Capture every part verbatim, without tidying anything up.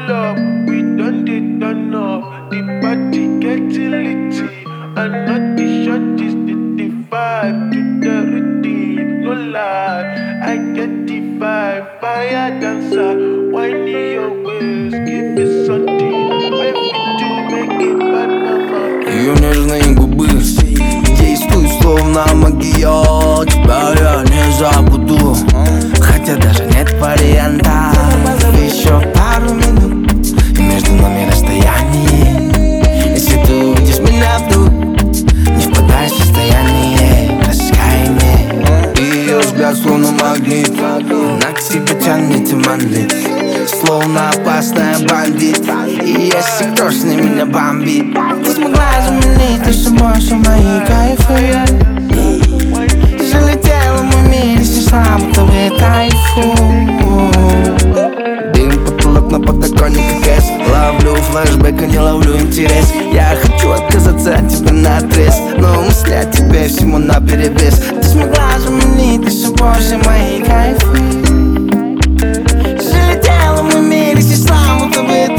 pull up, we done dey turn up. The party getting litty, and not the shorties did the vibe to the rhythm. No lie, I get the vibe. Fire dancer, whiny your waist, give me something. Make me do, make it bad mama. Ее нежные губы действуют словно магия. Тебя я не забуду, хотя даже нет варианта. Еще пару минут, и между нами расстояние. Если ты увидишь меня вдруг, не впадай в состояние раскаяния. Ее взгляд словно магнит, она к себе тянет и манит, словно опасная бандит. И если кровь на меня бомбит, ты смогла заменить лишь больше мои кайфы. Ты залетела в мой мир и снесла будто бы тайфун. Дым, потолок на подоконнике кэс. Ловлю флешбэк, а не ловлю интерес. Я хочу отказаться от тебя наотрез, но мысли о тебе всему наперевес. Ты смогла заменить лишь больше мои кайфы. Залетела в мой мир и снесла будто бы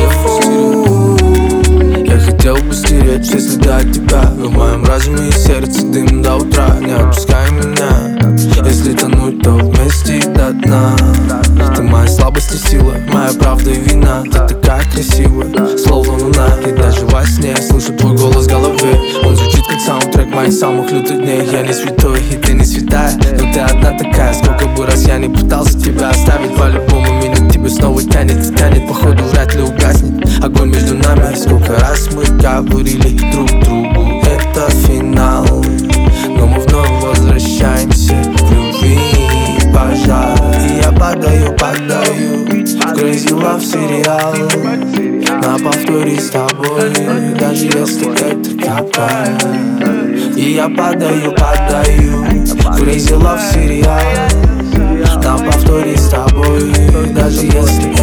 тайфун. Я хотел бы стереть все следы от тебя, но в моем разуме и сердце дым до утра. Не отпускай меня, если тонуть, то вместе до дна. Ты моя слабость и сила, моя правда и вина. Ты такая красивая, словно луна. И даже во сне я слышу твой голос в голове. Он звучит как саундтрек моих самых лютых дней. Я не святой, и ты не святая, но ты одна такая. Сколько бы раз я не пытался тебя оставить, по-любому меня к тебе снова тянет и тянет. Походу вряд ли угаснет огонь между нами. Сколько раз мы говорили друг другу, это финал, но мы вновь возвращаемся в любви и пожар. И я падаю, падаю в Crazy Love сериал на повторе с тобой, даже если это капает. И я падаю, падаю в Crazy Love сериал на повторе с тобой, даже если